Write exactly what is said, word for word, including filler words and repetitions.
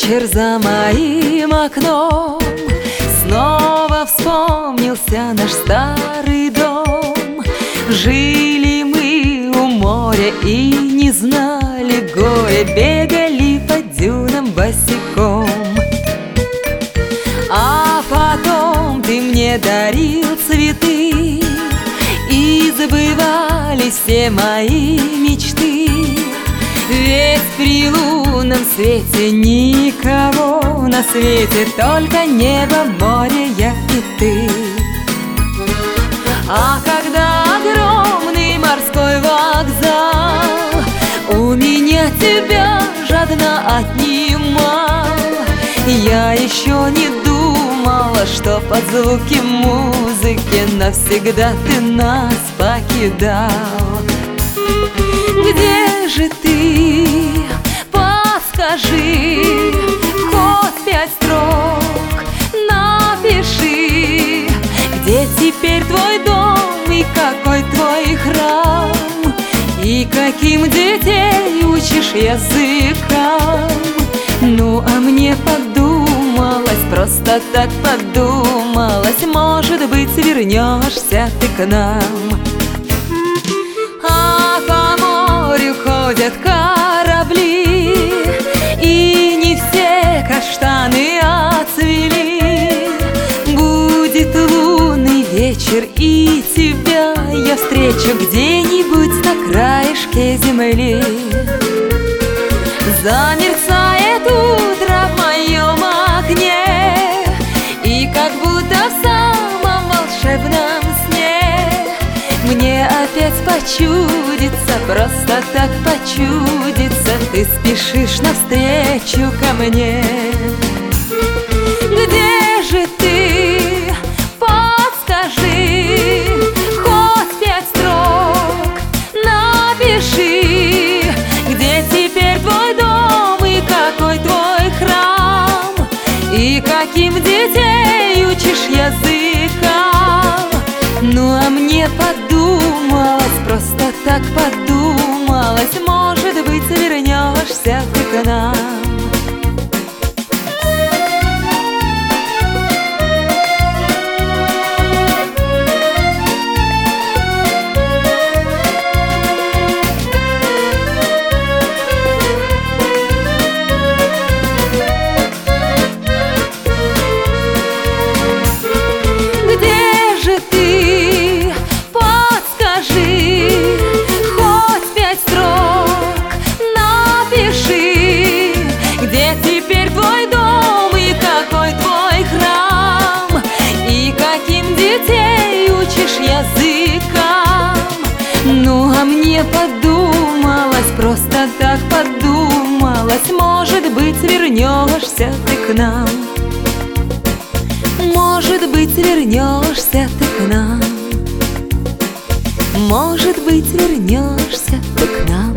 вечер за моим окном снова вспомнился наш старый дом. Жили мы у моря и не знали горя, бегали по дюнам босиком. А потом ты мне дарил цветы, и сбывались все мои мечты. Ведь при лунном свете никого на свете, только небо, море, я и ты. А когда огромный морской вокзал у меня тебя жадно отнимал, я еще не думала, что под звуки музыки навсегда ты нас покидал. Где же ты? Подскажи, хоть пять строк напиши. Где теперь твой дом и какой твой храм? И каким детей учишь языкам? Ну, а мне подумалось, просто так подумалось, может быть, вернешься ты к нам. А по морю ходят корабли, и не все каштаны отцвели. Будет лунный вечер, и тебя я встречу где-нибудь на краешке земли. Замерцает утро в моем окне, и как будто в самом волшебном сне мне опять почудится, просто так почудится, ты спешишь навстречу ко мне. Где же ты? Подскажи, хоть пять строк напиши. Где теперь твой дом и какой твой храм? И каким детей учишь языкам? Ну, а мне подумалось, просто так подумалось, может быть, вернешься ты к нам. Языкам. Ну, а мне подумалось, просто так подумалось, может быть, вернешься ты к нам. Может быть, вернешься ты к нам. Может быть, вернешься ты к нам.